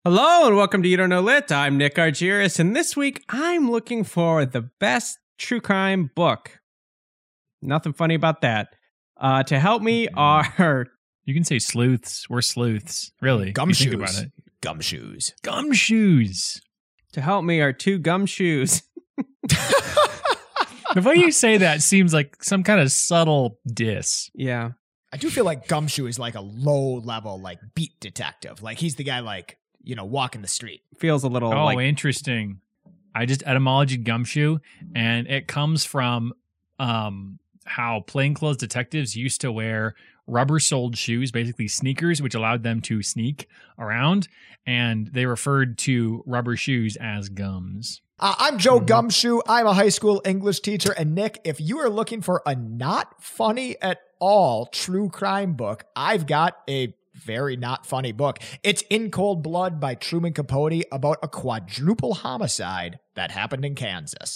Hello and welcome to You Don't Know Lit. I'm Nick Argyris, and this week I'm looking for the best true crime book. Nothing funny about that. To help me are... You can say sleuths. We're sleuths. Really. Gumshoes. Think about it. Gumshoes. Gumshoes. To help me are two gumshoes. The way you say that seems like some kind of subtle diss. Yeah. I do feel like Gumshoe is like a low-level, like, beat detective. Like, he's the guy, like, you know, walking the street. Feels a little Oh, interesting. I just etymology gumshoe, and it comes from how plainclothes detectives used to wear rubber-soled shoes, basically sneakers, which allowed them to sneak around, and they referred to rubber shoes as gums. I'm Joe Gumshoe. I'm a high school English teacher. And Nick, if you are looking for a not funny at all true crime book, I've got a very not funny book. It's In Cold Blood by Truman Capote about a quadruple homicide that happened in Kansas.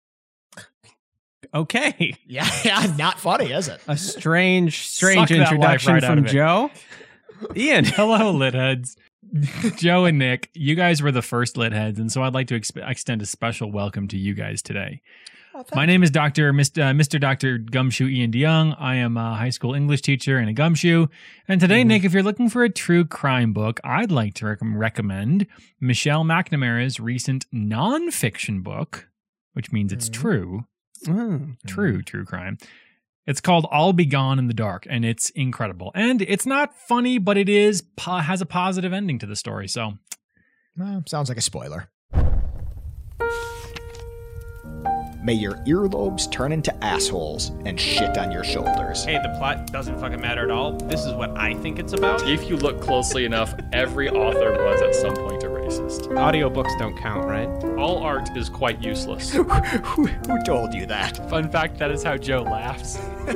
Okay. Yeah, not funny, is it? A strange Suck that introduction life right out from of it. Joe. Ian. Hello, Litheads. Joe and Nick, you guys were the first Litheads, and so I'd like to extend a special welcome to you guys today. My name is Mr. Dr. Gumshoe Ian DeYoung. I am a high school English teacher and a gumshoe. And today, Nick, if you're looking for a true crime book, I'd like to recommend Michelle McNamara's recent nonfiction book, which means it's true. True crime. It's called I'll Be Gone in the Dark, and it's incredible. And it's not funny, but it has a positive ending to the story, so... Sounds like a spoiler. May your earlobes turn into assholes and shit on your shoulders. Hey, the plot doesn't fucking matter at all. This is what I think it's about. If you look closely enough, every author was at some point a racist. Audiobooks don't count, right? All art is quite useless. Who told you that? Fun fact, that is how Joe laughs.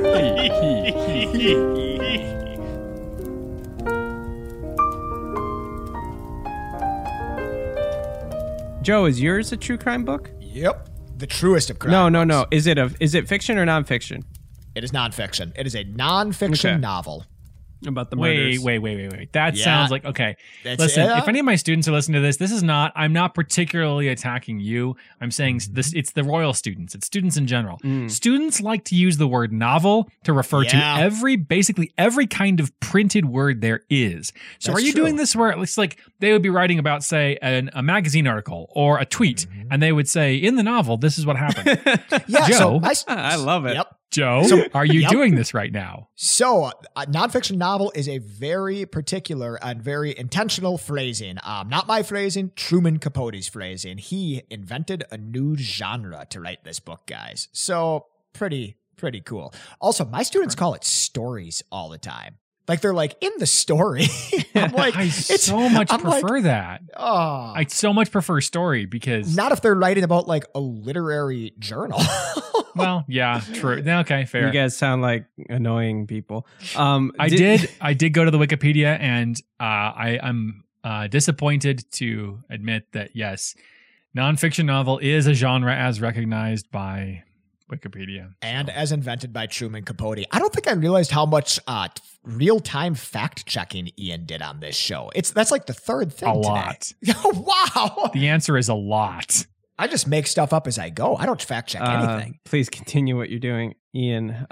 Joe, is yours a true crime book? Yep. The truest of crime. No. Is it fiction or nonfiction? It is nonfiction. It is a nonfiction novel. About the Wait. murders. That Yeah. sounds like, okay. That's Listen, it. if any of my students are listening to this, I'm not particularly attacking you. I'm saying this, it's the Royal students. It's students in general. Students like to use the word novel to refer to basically every kind of printed word there is. So That's are you true. doing this where it's like they would be writing about, say, a magazine article or a tweet, and they would say, in the novel, this is what happened. Yeah, Joe, I love it. Yep. Joe, are you doing this right now? So, a nonfiction novel is a very particular and very intentional phrasing. Not my phrasing, Truman Capote's phrasing. He invented a new genre to write this book, guys. So, pretty cool. Also, my students call it stories all the time. Like, they're like, in the story. I'm like, I so much prefer that. Oh. I so much prefer story because... Not if they're writing about, like, a literary journal. Well, yeah, true. Okay, fair. You guys sound like annoying people. I did go to the Wikipedia, and I'm disappointed to admit that, yes, nonfiction novel is a genre as recognized by Wikipedia. And as invented by Truman Capote. I don't think I realized how much real-time fact-checking Ian did on this show. That's like the third thing today. lot. Wow. The answer is a lot. I just make stuff up as I go. I don't fact-check anything. Please continue what you're doing, Ian.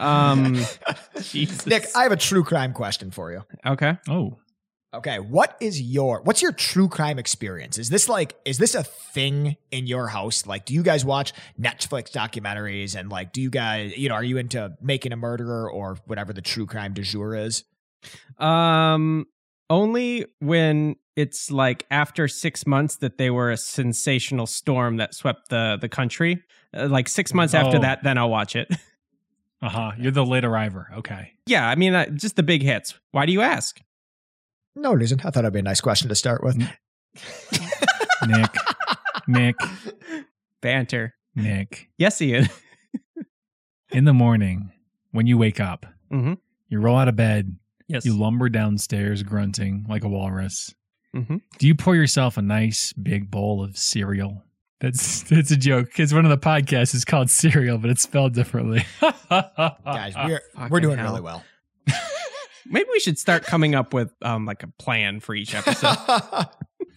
Jesus. Nick, I have a true crime question for you. Okay. Oh. Okay, what's your true crime experience? Is this a thing in your house? Like, do you guys watch Netflix documentaries and like, do you guys, are you into Making a Murderer or whatever the true crime du jour is? Only when it's like after 6 months that they were a sensational storm that swept the country. Like 6 months after that, then I'll watch it. You're the late arriver. Okay. Yeah, I mean, just the big hits. Why do you ask? No reason. I thought it'd be a nice question to start with. Nick. Banter. Nick. Yes, Ian. In the morning, when you wake up, Mhm. you roll out of bed, Yes. you lumber downstairs grunting like a walrus. Mhm. Do you pour yourself a nice big bowl of cereal? That's a joke because one of the podcasts is called Cereal, but it's spelled differently. Guys, we're doing hell. really well. Maybe we should start coming up with like a plan for each episode.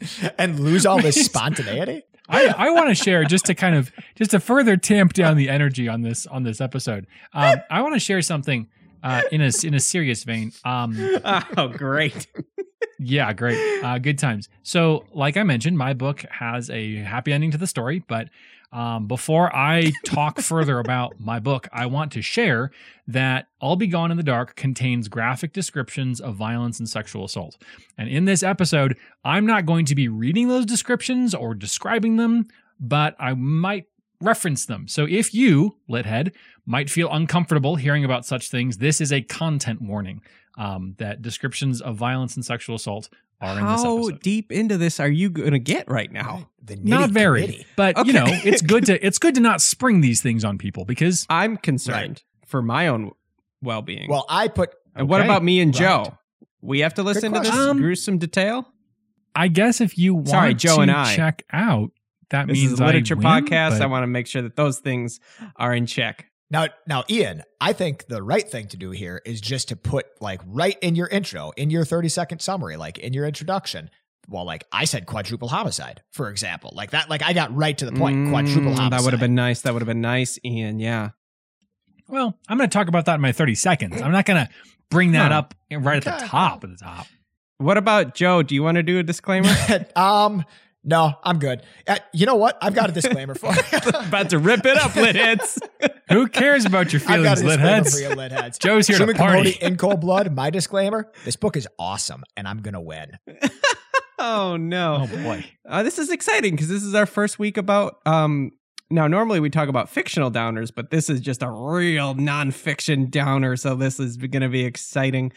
And lose all this spontaneity? I want to share just to further tamp down the energy on this episode. I want to share something in a serious vein. Oh, great. Yeah, great. Good times. So, like I mentioned, my book has a happy ending to the story, but before I talk further about my book, I want to share that I'll Be Gone in the Dark contains graphic descriptions of violence and sexual assault. And in this episode, I'm not going to be reading those descriptions or describing them, but I might reference them. So if you, Lithead, might feel uncomfortable hearing about such things, this is a content warning that descriptions of violence and sexual assault are in this episode. How deep into this are you going to get right now? Not very, but Okay. it's good to not spring these things on people because I'm concerned for my own well-being. Well, I put... and what okay. about me and Right. Joe? We have to listen to this question. gruesome detail? I guess if you want Sorry, Joe to and I. check out, that This means is a literature I win, podcast. but- I want to make sure that those things are in check. Now, Ian, I think the right thing to do here is just to put like right in your intro, in your 30-second summary, like in your introduction. Well, like I said, quadruple homicide, for example, like that. Like I got right to the point. Quadruple homicide. That would have been nice. That would have been nice, Ian. Yeah. Well, I'm going to talk about that in my 30 seconds. I'm not going to bring that Huh. up right at the top of the top. What about Joe? Do you want to do a disclaimer? No, I'm good. You know what? I've got a disclaimer for you. About to rip it up, Litheads. Who cares about your I've got feelings, a disclaimer for Litheads? you, lit heads. Joe's here Truman to party. Capote in Cold Blood. My disclaimer: this book is awesome, and I'm gonna win. Oh no. Oh boy. This is exciting because this is our first week about now normally we talk about fictional downers, but this is just a real nonfiction downer, so this is going to be exciting.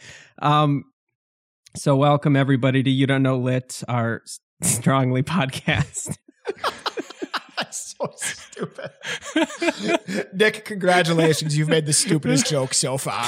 So welcome everybody to You Don't Know Lit, our strongly podcast. So stupid. Nick, congratulations. You've made the stupidest joke so far.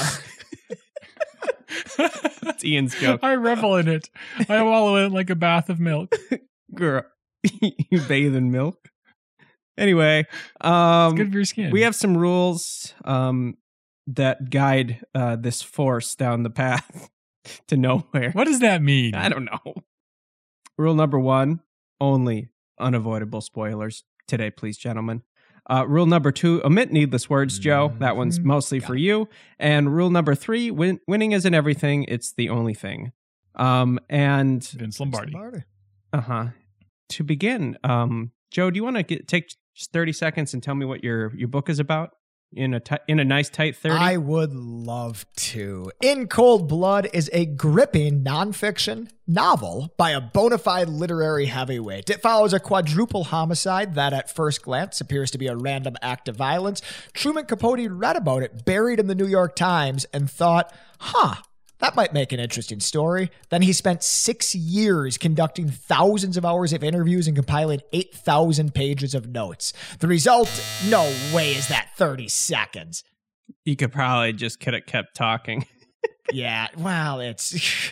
It's Ian's joke. I revel in it. I wallow in it like a bath of milk. Girl, you bathe in milk. Anyway, It's good for your skin. we have some rules that guide this force down the path to nowhere. What does that mean? I don't know. Rule number 1, only unavoidable spoilers today, please, gentlemen. Rule number 2, omit needless words, Joe. That one's mostly for you. And rule number 3, winning isn't everything. It's the only thing. And Vince Lombardi. to begin, Joe, do you want to take just 30 seconds and tell me what your book is about in a nice tight 30? I would love to. In Cold Blood is a gripping nonfiction novel by a bona fide literary heavyweight. It follows a quadruple homicide that at first glance appears to be a random act of violence. Truman Capote read about it buried in the New York Times and thought, that might make an interesting story. Then he spent 6 years conducting thousands of hours of interviews and compiling 8,000 pages of notes. The result, no way is that 30 seconds. You could probably just could have kept talking. Yeah, well, it's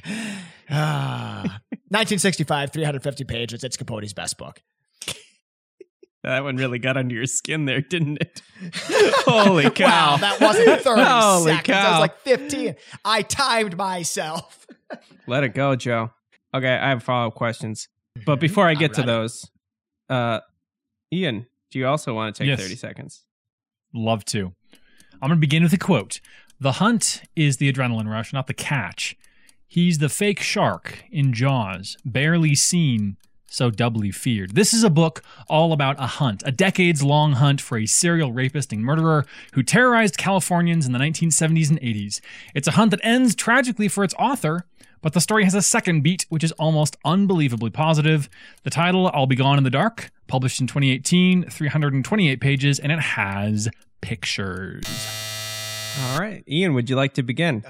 1965, 350 pages. It's Capote's best book. That one really got under your skin there, didn't it? Holy cow. Wow, that wasn't 30 Holy seconds. That cow. was like 15. I timed myself. Let it go, Joe. Okay, I have follow-up questions. But before I get to ready. those, Ian, do you also want to take Yes. 30 seconds? Love to. I'm going to begin with a quote. The hunt is the adrenaline rush, not the catch. He's the fake shark in Jaws, barely seen, so doubly feared. This is a book all about a hunt, a decades-long hunt for a serial rapist and murderer who terrorized Californians in the 1970s and 80s. It's a hunt that ends tragically for its author, but the story has a second beat, which is almost unbelievably positive. The title, I'll Be Gone in the Dark, published in 2018, 328 pages, and it has pictures. All right. Ian, would you like to begin?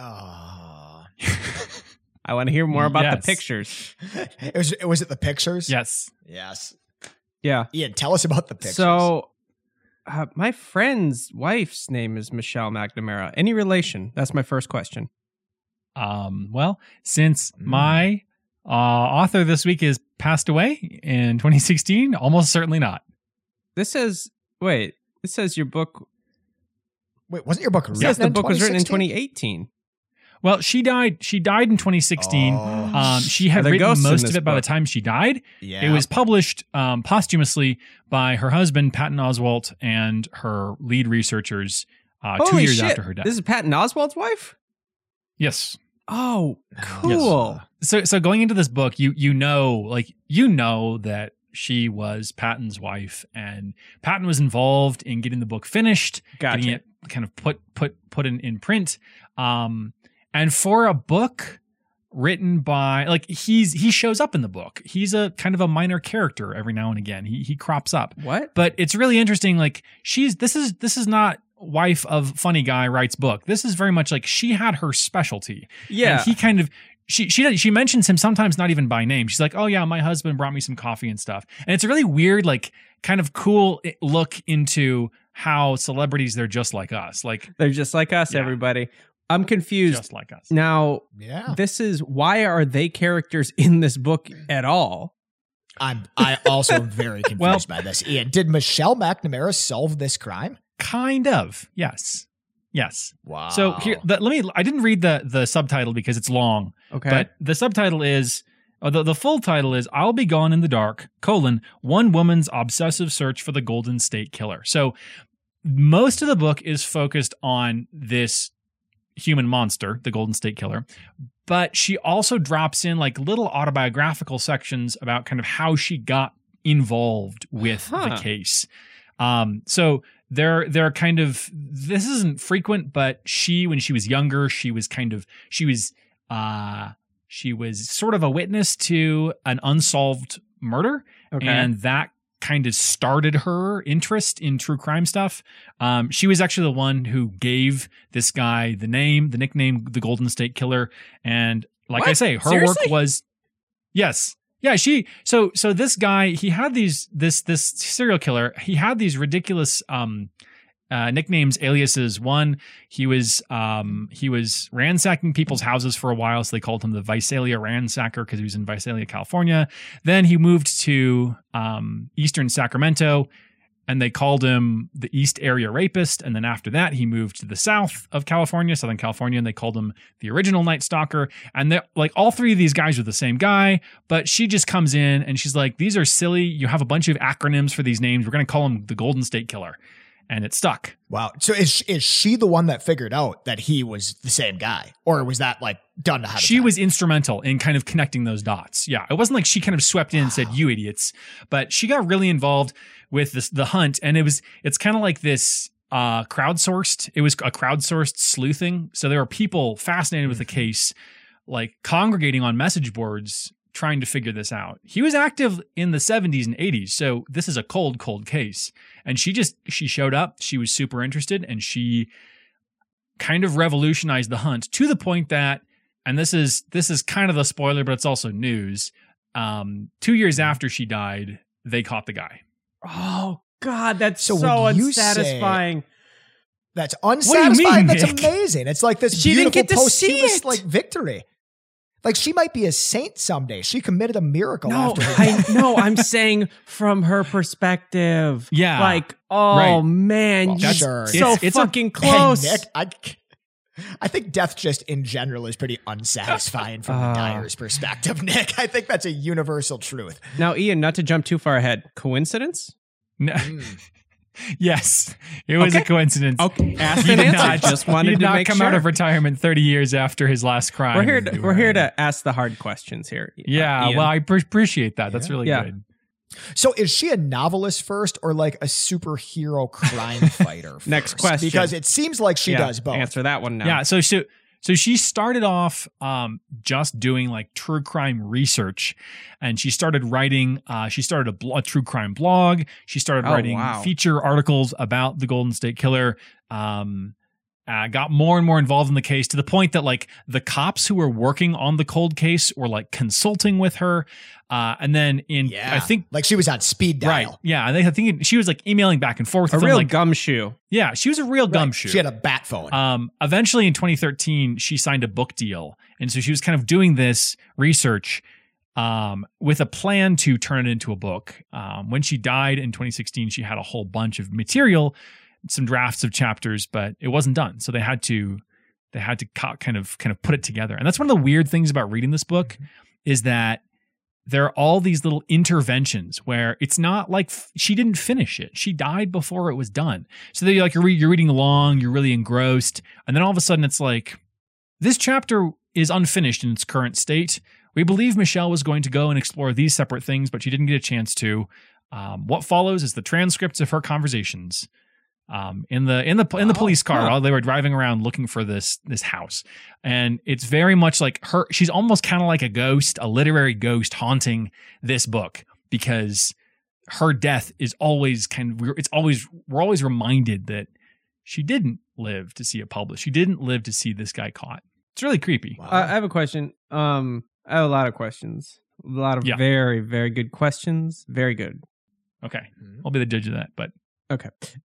I want to hear more about the Yes. pictures. Was it the pictures? Yes. Yes. Yeah. Ian, tell us about the pictures. So, my friend's wife's name is Michelle McNamara. Any relation? That's my first question. Well, since my author this week is passed away in 2016, almost certainly not. This says your book. Wait, wasn't your book written Yes, the in book was written in 2016? 2018. Well, she died in 2016. She had Are there written ghosts in most this of it by the book? time she died. Yeah. It was published posthumously by her husband, Patton Oswalt, and her lead researchers 2 Holy years shit. after her death. This is Patton Oswalt's wife? Yes. Oh, cool. So going into this book, you know that she was Patton's wife, and Patton was involved in getting the book finished, getting it kind of put in print. And for a book written by, like, he shows up in the book. He's a kind of a minor character every now and again. He crops up. What? But it's really interesting. Like, this is not wife of funny guy writes book. This is very much like she had her specialty. Yeah. And he kind of, she mentions him sometimes not even by name. She's like, oh yeah, my husband brought me some coffee and stuff. And it's a really weird, like, kind of cool look into how celebrities, they're just like us. Like, They're just like us, Yeah. everybody. I'm confused. just like us. Now, Yeah. this is why are they characters in this book at all? I also am very confused by this. Ian, did Michelle McNamara solve this crime? Kind of. Yes. Wow. So here, I didn't read the subtitle because it's long. Okay. But the subtitle is, the full title is, I'll Be Gone in the Dark, one woman's obsessive search for the Golden State Killer. So most of the book is focused on this human monster, the Golden State Killer. But she also drops in like little autobiographical sections about kind of how she got involved with the case. So they're kind of, this isn't frequent, but when she was younger, she was sort of a witness to an unsolved murder. Okay. And that kind of started her interest in true crime stuff. She was actually the one who gave this guy the nickname, the Golden State Killer. And like I say, her Seriously? work was, yes. Yeah, so this guy, he had this serial killer, he had these ridiculous nicknames, aliases. One, he was ransacking people's houses for a while, so they called him the Visalia Ransacker because he was in Visalia, California. Then he moved to Eastern Sacramento, and they called him the East Area Rapist. And then after that, he moved to the south of California, Southern California, and they called him the Original Night Stalker. And they're like, all three of these guys are the same guy, but she just comes in and she's like, these are silly. You have a bunch of acronyms for these names. We're going to call him the Golden State Killer. And it stuck. Wow. So is she the one that figured out that he was the same guy? Or was that like done ahead of She time? was instrumental in kind of connecting those dots. Yeah. It wasn't like she kind of swept in and said, you idiots, but she got really involved with the hunt. And it's kind of like this crowdsourced. It was a crowdsourced sleuthing. So there were people fascinated with the case, like congregating on message boards, trying to figure this out. He was active in the 70s and 80s. So this is a cold case. And she showed up. She was super interested, and she kind of revolutionized the hunt to the point that, and this is kind of a spoiler, but it's also news. 2 years after she died, they caught the guy. Oh, God, that's So so when you unsatisfying. That's do you unsatisfying. mean, That's Nick? amazing. It's like this She didn't beautiful get to see posthumous it. like victory. Like she might be a saint someday. She committed a miracle No, after her death. I'm saying from her perspective. Yeah. Like, oh, Right. man, Well, you're sure. so It's a- fucking Hey, close. Nick, I think death just in general is pretty unsatisfying from the dyer's perspective, Nick. I think that's a universal truth. Now, Ian, not to jump too far ahead. Coincidence? No. Yes, it was a Okay. coincidence. Okay, asked He and did answered. not, Just wanted he did to not make come sure. out of retirement 30 years after his last crime. We're here to ask the hard questions here. Yeah, Ian. well, I appreciate that. That's really Yeah. good. So is she a novelist first or like a superhero crime fighter first? Next question. Because it seems like she Yeah, does both. Answer that one now. Yeah, so she started off just doing like true crime research, and she started writing. She started a true crime blog. She started writing feature articles about the Golden State Killer. Got more and more involved in the case to the point that like the cops who were working on the cold case were like consulting with her. And then I think like she was on speed dial. right, yeah, I think she was like emailing back and forth A with real him, like, gumshoe. yeah, she was a real Right. gumshoe. She had a bat phone. Eventually in 2013, she signed a book deal. And so she was kind of doing this research with a plan to turn it into a book. When she died in 2016, she had a whole bunch of material, some drafts of chapters, but it wasn't done. So they had to they had to kind of put it together. And that's one of the weird things about reading this book is that there are all these little interventions where it's not like she didn't finish it. She died before it was done. So that you're reading along, you're really engrossed, and then all of a sudden it's like, this chapter is unfinished in its current state. We believe Michelle was going to go and explore these separate things, but she didn't get a chance to. What follows is the transcripts of her conversations in the police car while they were driving around looking for this house. And it's very much like her. She's almost kind of like a ghost, a literary ghost haunting this book, because her death is always we're always reminded that she didn't live to see it published. She didn't live to see this guy caught. It's really creepy. Wow. I have a question. I have a lot of questions. A lot of very, very good questions. Very good. Okay. I'll be the judge of that, but okay.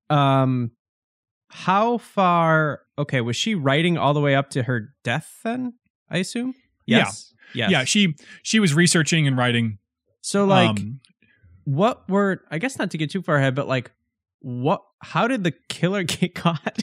How far? Okay, was she writing all the way up to her death then? I assume. Yes. Yeah. Yeah. She was researching and writing. So like, what were? I guess not to get too far ahead, but like, what? How did the killer get caught?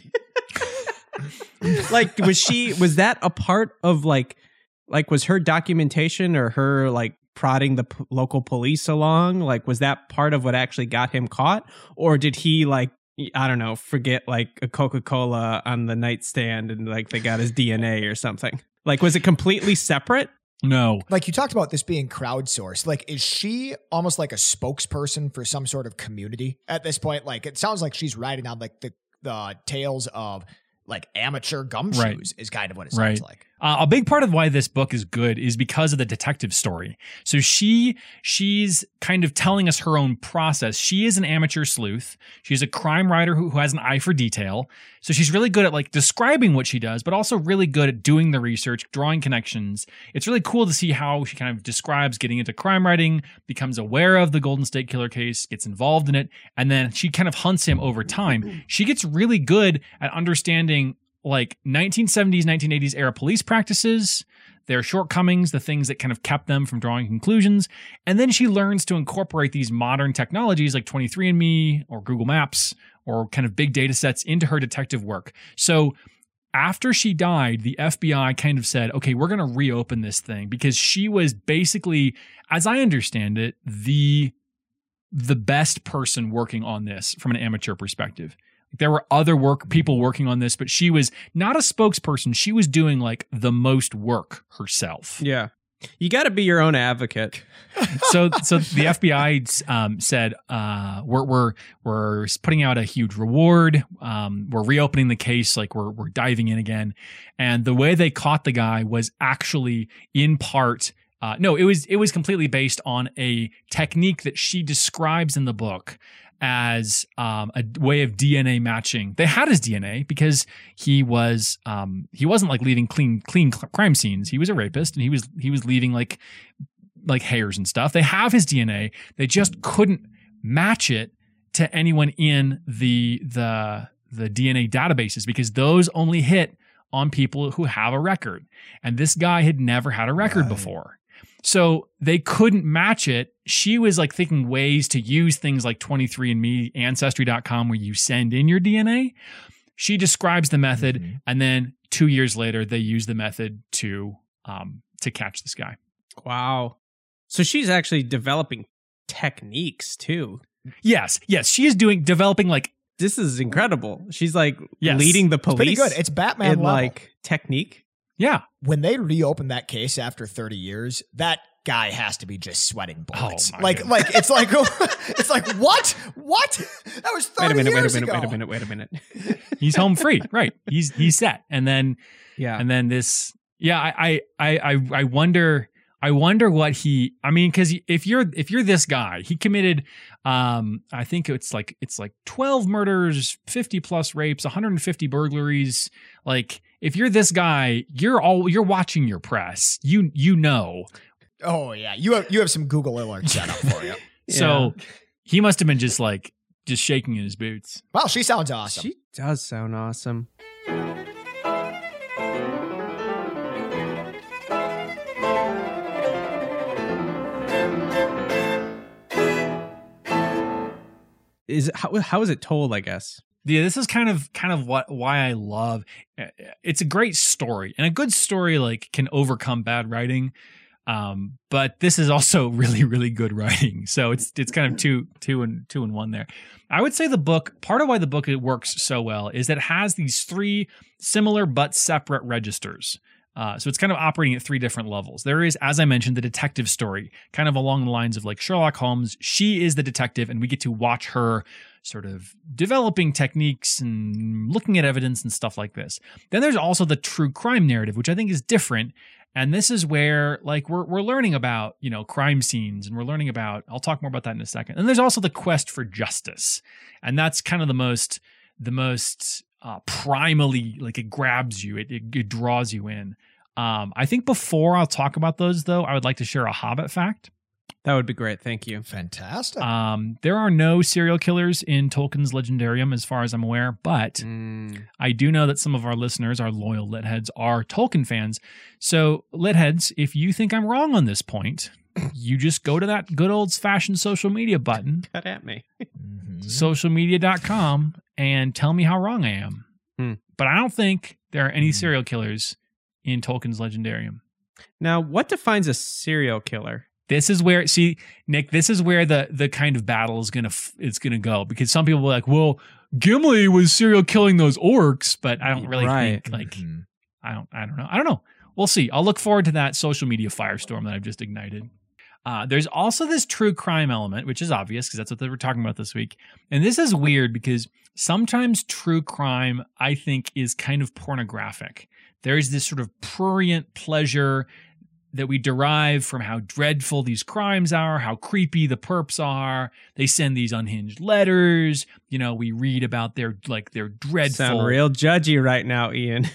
Like, was that a part of like was her documentation or her like prodding the local police along? Like, was that part of what actually got him caught? Or did he like, I don't know, forget like a Coca-Cola on the nightstand and like they got his DNA or something? Like, was it completely separate? No. Like, you talked about this being crowdsourced. Like, is she almost like a spokesperson for some sort of community at this point? Like, it sounds like she's writing on like the tales of like amateur gumshoes is kind of what it sounds like. A big part of why this book is good is because of the detective story. So she's kind of telling us her own process. She is an amateur sleuth. She's a crime writer who has an eye for detail. So she's really good at like describing what she does, but also really good at doing the research, drawing connections. It's really cool to see how she kind of describes getting into crime writing, becomes aware of the Golden State Killer case, gets involved in it, and then she kind of hunts him over time. She gets really good at understanding like 1970s, 1980s era police practices, their shortcomings, the things that kind of kept them from drawing conclusions. And then she learns to incorporate these modern technologies like 23andMe or Google Maps or kind of big data sets into her detective work. So after she died, the FBI kind of said, okay, we're going to reopen this thing, because she was basically, as I understand it, the best person working on this from an amateur perspective. There were other people working on this, but she was not a spokesperson. She was doing like the most work herself. Yeah. You got to be your own advocate. So the FBI said, we're putting out a huge reward. We're reopening the case. Like we're diving in again. And the way they caught the guy was actually in part, it was completely based on a technique that she describes in the book as a way of DNA matching. They had his DNA because he wasn't like leaving clean crime scenes. He was a rapist, and he was leaving like hairs and stuff. They have his DNA. They just couldn't match it to anyone in the DNA databases, because those only hit on people who have a record. And this guy had never had a record before. So they couldn't match it. She was like thinking ways to use things like 23andMe, Ancestry.com, where you send in your DNA. She describes the method, and then 2 years later, they use the method to catch this guy. Wow. So she's actually developing techniques too. Yes. She is developing like. This is incredible. She's like leading the police. It's pretty good. It's Batman level. Like technique. Yeah. When they reopen that case after 30 years, that guy has to be just sweating bullets. Oh, like it's like what? That was 30 years ago. Wait a minute. He's home free, right? He's set, and then this. Yeah, I wonder what he. I mean, because if you're this guy, he committed. I think it's like 12 murders, 50 plus rapes, 150 burglaries. Like, if you're this guy, you're watching your press. You know. Oh yeah, you have some Google alerts set up for you. So he must have been just shaking in his boots. Wow, she sounds awesome. She does sound awesome. How is it told, I guess? Yeah, this is kind of why I love. It's a great story, and a good story like can overcome bad writing. But this is also really, really good writing. So it's kind of two in one there. I would say the book, part of why the book works so well is that it has these three similar but separate registers. So it's kind of operating at three different levels. There is, as I mentioned, the detective story, kind of along the lines of like Sherlock Holmes. She is the detective, and we get to watch her sort of developing techniques and looking at evidence and stuff like this. Then there's also the true crime narrative, which I think is different. And this is where like we're learning about, you know, crime scenes, and we're learning about, I'll talk more about that in a second. And there's also the quest for justice. And that's kind of the most primally, like it grabs you, it draws you in. I think before I'll talk about those though, I would like to share a Hobbit fact. That would be great. Thank you. Fantastic. There are no serial killers in Tolkien's Legendarium, as far as I'm aware, but I do know that some of our listeners, our loyal Litheads, are Tolkien fans. So, Litheads, if you think I'm wrong on this point, you just go to that good old-fashioned social media button, Cut at me. socialmedia.com, and tell me how wrong I am. But I don't think there are any serial killers in Tolkien's Legendarium. Now, what defines a serial killer? This is where, see, Nick, this is where the kind of battle is gonna go, because some people are like, well, Gimli was serial killing those orcs, but I don't really think like I don't know. We'll see. I'll look forward to that social media firestorm that I've just ignited. There's also this true crime element, which is obvious because that's what they were talking about this week. And this is weird because sometimes true crime, I think, is kind of pornographic. There's this sort of prurient pleasure that we derive from how dreadful these crimes are, how creepy the perps are. They send these unhinged letters. You know, we read about their dreadful. Sound real judgy right now, Ian.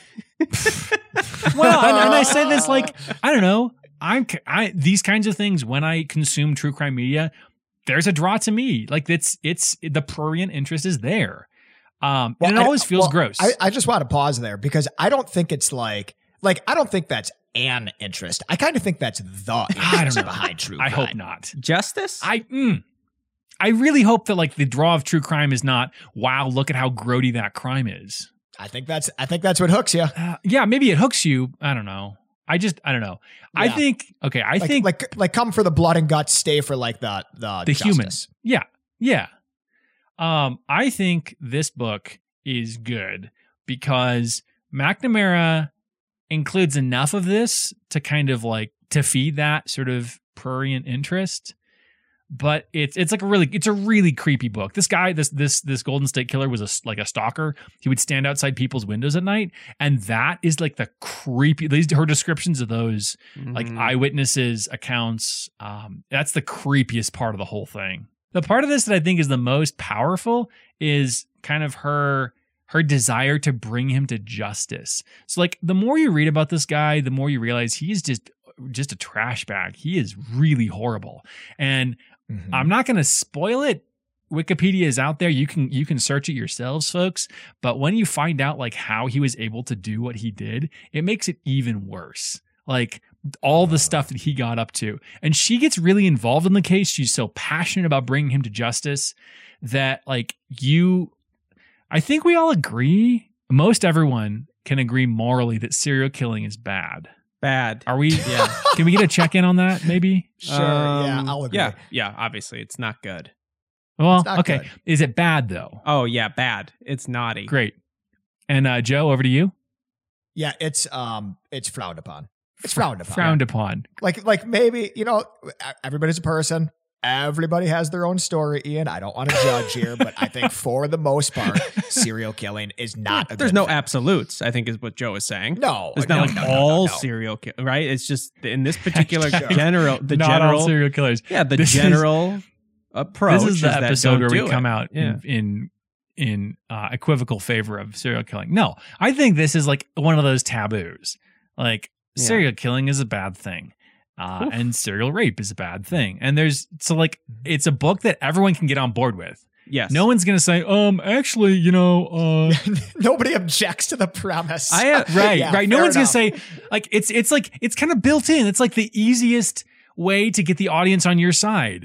Well, and I say this like, I don't know. These kinds of things, when I consume true crime media, there's a draw to me. Like it's the prurient interest is there. And it always feels gross. I just want to pause there because I don't think it's like I don't think that's an interest. I kind of think that's the interest behind true crime. I hope not. Justice? I really hope that like the draw of true crime is not, wow, look at how grody that crime is. I think that's what hooks you. Yeah, maybe it hooks you. I don't know. I don't know. Yeah. I think come for the blood and guts, stay for like the humans. Yeah. Yeah. I think this book is good because McNamara includes enough of this to kind of like to feed that sort of prurient interest. But it's a really creepy book. This guy, this Golden State Killer was a stalker. He would stand outside people's windows at night, and that is like the creepy. Her descriptions of those like eyewitnesses accounts. That's the creepiest part of the whole thing. The part of this that I think is the most powerful is kind of her desire to bring him to justice. So like the more you read about this guy, the more you realize he's just a trash bag. He is really horrible. And I'm not going to spoil it. Wikipedia is out there. You can search it yourselves, folks. But when you find out like how he was able to do what he did, it makes it even worse. Like all the stuff that he got up to. And she gets really involved in the case. She's so passionate about bringing him to justice that like I think we all agree, most everyone can agree morally that serial killing is bad. Bad. Are we? Yeah. Can we get a check-in on that, maybe? Sure. Yeah, I'll agree. Yeah. Obviously, it's not good. Well, okay. Good. Is it bad though? Oh yeah, bad. It's naughty. Great. And Joe, over to you. Yeah, it's frowned upon. It's frowned upon. Frowned upon. Like maybe everybody's a person. Everybody has their own story, Ian. I don't want to judge here, but I think for the most part, serial killing is not a good There's no thing. absolutes, I think is what Joe is saying. No. It's not all serial killers, right? It's just in this particular all serial killers. Yeah, general approach. This is the episode where we come out yeah. in equivocal favor of serial killing. No, I think this is like one of those taboos. Like serial killing is a bad thing. And serial rape is a bad thing. And it's a book that everyone can get on board with. Yes. No one's going to say, actually, nobody objects to the premise. Right. No one's going to say like, it's kind of built in. It's like the easiest way to get the audience on your side.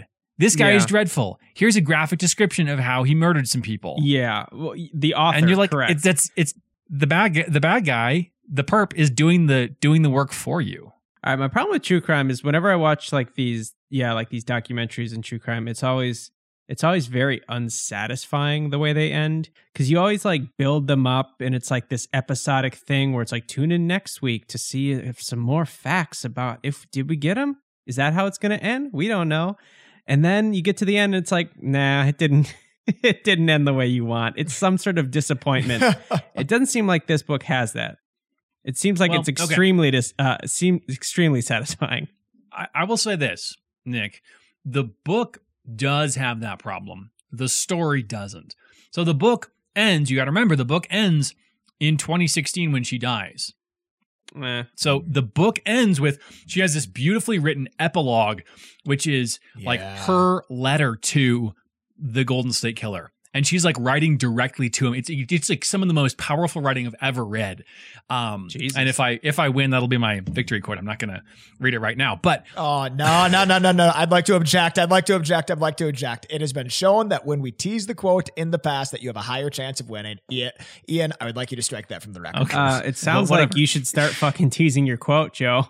This guy is Yeah. dreadful. Here's a graphic description of how he murdered some people. Yeah, well, the author, And you're like, correct. it's the bad guy, the perp is doing the work for you. All right, my problem with true crime is whenever I watch like these documentaries and true crime, it's always very unsatisfying the way they end, because you always like build them up and it's like this episodic thing where it's like, tune in next week to see if some more facts about did we get him? Is that how it's going to end? We don't know. And then you get to the end and it's like, nah, it didn't. It didn't end the way you want. It's some sort of disappointment. It doesn't seem like this book has that. It seems like it's extremely extremely satisfying. I will say this, Nick. The book does have that problem. The story doesn't. So the book ends, you got to remember, the book ends in 2016 when she dies. So the book ends with, she has this beautifully written epilogue, which is like her letter to the Golden State Killer. And she's like writing directly to him. It's like some of the most powerful writing I've ever read. Jesus. And if I win, that'll be my victory quote. I'm not going to read it right now, but Oh, no. I'd like to object. It has been shown that when we tease the quote in the past that you have a higher chance of winning. Ian, I would like you to strike that from the record. Okay. It sounds Well, like whatever. you should start fucking teasing your quote, Joe.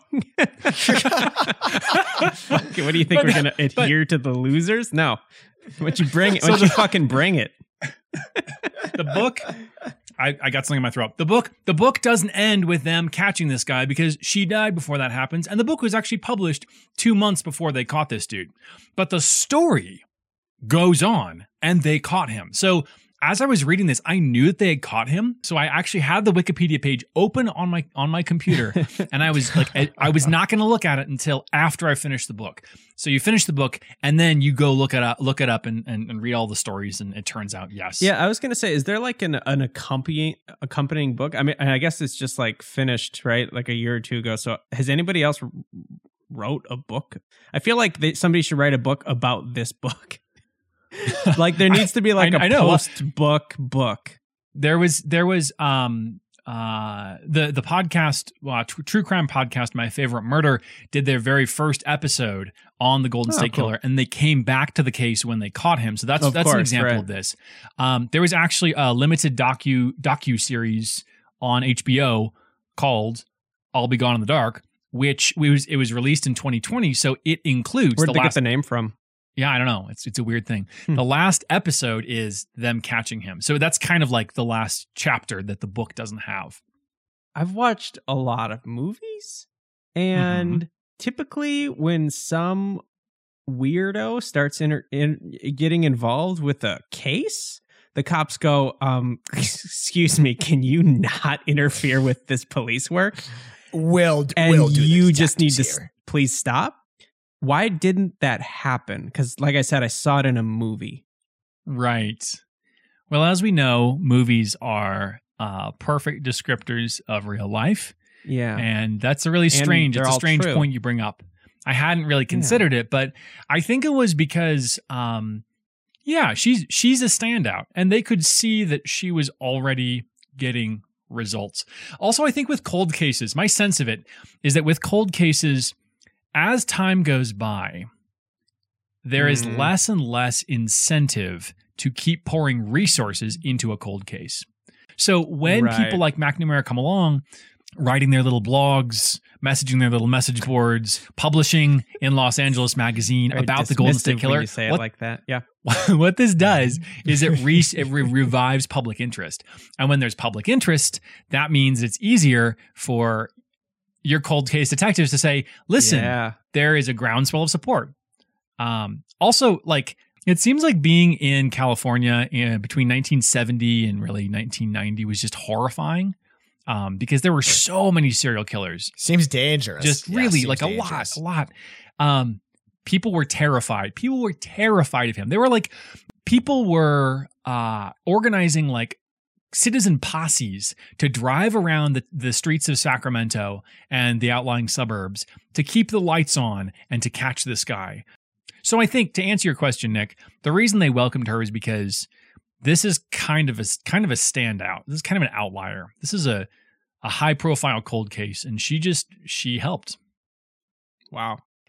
Okay, what do you think, we're going to adhere to the losers? No. Why don't you fucking bring it? The book, I got something in my throat. The book doesn't end with them catching this guy because she died before that happens. And the book was actually published 2 months before they caught this dude. But the story goes on and they caught him. So as I was reading this, I knew that they had caught him. So I actually had the Wikipedia page open on my computer. And I was like, I was not going to look at it until after I finished the book. So you finish the book and then you go look it up and read all the stories. And it turns out, yes. Yeah, I was going to say, is there like an accompanying book? I mean, I guess it's just like finished, right? Like a year or two ago. So has anybody else wrote a book? I feel like somebody should write a book about this book. Like there needs to be like a post-book book. There was the podcast, True Crime Podcast, My Favorite Murder, did their very first episode on the Golden State Killer, and they came back to the case when they caught him. So that's an example of this. There was actually a limited docu series on HBO called "I'll Be Gone in the Dark," which it was released in 2020. So it includes Where did they get the name from? Yeah, I don't know. It's a weird thing. The last episode is them catching him. So that's kind of like the last chapter that the book doesn't have. I've watched a lot of movies, and typically when some weirdo starts getting involved with a case, the cops go, excuse me, can you not interfere with this police work? Will you just need to please stop? Why didn't that happen? Because like I said, I saw it in a movie. Right. Well, as we know, movies are perfect descriptors of real life. Yeah. And that's a really strange point you bring up. I hadn't really considered it, but I think it was because, she's a standout and they could see that she was already getting results. Also, I think with cold cases, my sense of it is that with cold cases, as time goes by, there is less and less incentive to keep pouring resources into a cold case. So when people like McNamara come along, writing their little blogs, messaging their little message boards, publishing in Los Angeles Magazine about the Golden State Killer, you say it like that. Yeah. What this does is it revives public interest. And when there's public interest, that means it's easier for your cold case detectives to say, listen, there is a groundswell of support. Also, like, it seems like being in California between 1970 and really 1990 was just horrifying because there were so many serial killers. Seems dangerous. Just really like a lot. People were terrified. People were terrified of him. They were like, people were organizing like citizen posses to drive around the streets of Sacramento and the outlying suburbs to keep the lights on and to catch this guy. So I think, to answer your question, Nick, the reason they welcomed her is because this is kind of a standout. This is kind of an outlier. This is a high profile cold case, and she helped. Wow.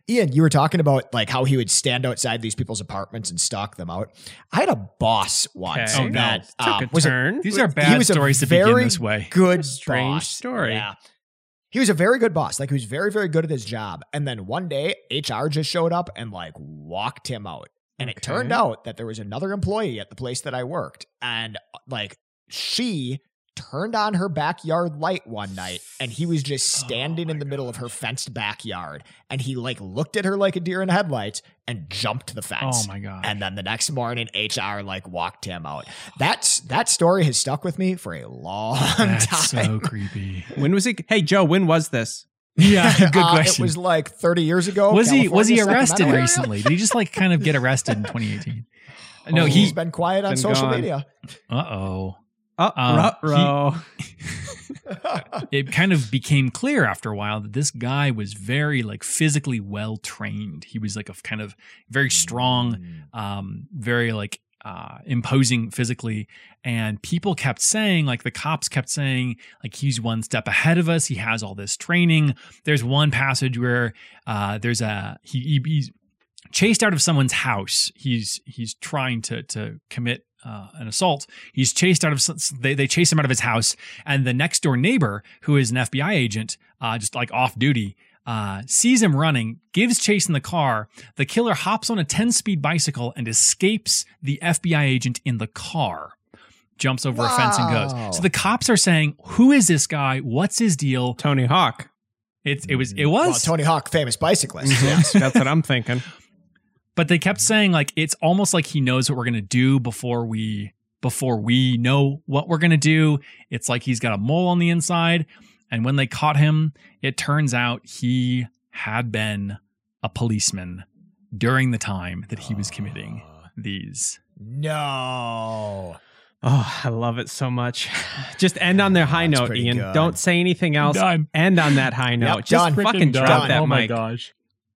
Ian, you were talking about like how he would stand outside these people's apartments and stalk them out. I had a boss once Okay. that Took a was turn. These are he bad was a stories to begin very this way. good Strange boss. story. Yeah. He was a very good boss. Like he was very, very good at his job. And then one day HR just showed up and like walked him out. And it turned out that there was another employee at the place that I worked. And like she turned on her backyard light one night and he was just standing in the middle of her fenced backyard. And he like looked at her like a deer in headlights and jumped the fence. Oh my God. And then the next morning, HR like walked him out. That story has stuck with me for a long That's time. so creepy. When was it? Hey, Joe, when was this? Yeah, good It question. was like 30 years ago. Was he California, arrested Sacramento area. recently? Did he just like kind of get arrested in 2018? No, He's he. been quiet on been social gone. media. Uh-oh. Ruh-roh. It kind of became clear after a while that this guy was very like physically well trained. He was like a kind of very strong, very like imposing physically. And people kept saying, like the cops kept saying, like he's one step ahead of us. He has all this training. There's one passage where he's chased out of someone's house. He's trying to commit an assault. He's chased out of they chase him out of his house, and the next door neighbor, who is an FBI agent, just like off duty, sees him running, gives chase in the car. The killer hops on a 10-speed bicycle and escapes the FBI agent in the car. Jumps over a fence and Wow. goes. So the cops are saying, "Who is this guy? What's his deal?" Tony Hawk. It was. Well, Tony Hawk, famous bicyclist. Mm-hmm. Yes. That's what I'm thinking. But they kept saying like it's almost like he knows what we're gonna do before we know what we're gonna do. It's like he's got a mole on the inside. And when they caught him, it turns out he had been a policeman during the time that he was committing these. No. Oh, I love it so much. Just end on their high That's note, pretty Ian. good. Don't say anything else. Done. End on that high note. Yep, Just done. fucking Freaking drop done. that Oh my mic. gosh.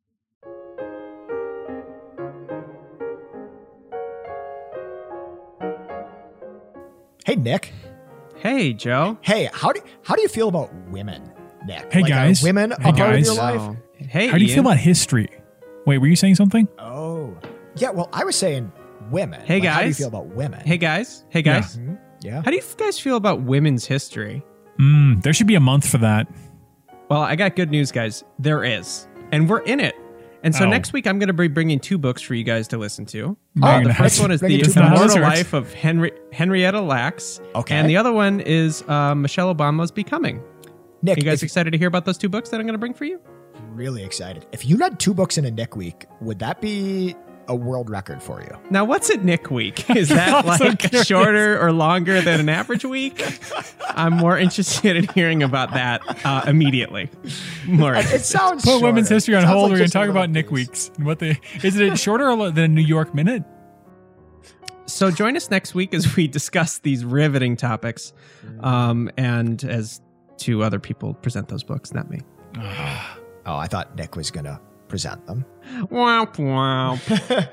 Hey, Nick. Hey, Joe. Hey, how do you feel about women, Nick? Hey, Like, guys. Are women Hey, a part of guys. your life? Oh. Hey, How do you Ian. feel about history? Wait, were you saying something? Oh. Yeah, well, I was saying women. Hey, Like, how do you guys. feel about women? Hey, guys. Hey, guys. Mhm. Yeah. How do you guys feel about women's history? There should be a month for that. Well, I got good news, guys. There is. And we're in it. And so Oh. next week, I'm going to be bringing 2 books for you guys to listen to. No, you're The not. first one is Bring The it to Immortal Immortal Life. Life of Henrietta Lacks. Okay. And the other one is Michelle Obama's Becoming. Nick, You guys if excited to hear about those 2 books that I'm going to bring for you? really excited. If you read 2 books in a Nick week, would that be a world record for you? Now, what's it Nick Week? Is that I'm so like curious. shorter or longer than an average week? I'm more interested in hearing about that immediately. More It interested. sounds Put women's shorter. history on Sounds hold. like We're going just to a talk little about Nick piece. Weeks. And what is it shorter than a New York Minute? So join us next week as we discuss these riveting topics, and as 2 other people present those books, not me. Oh, I thought Nick was going to present them. Womp womp.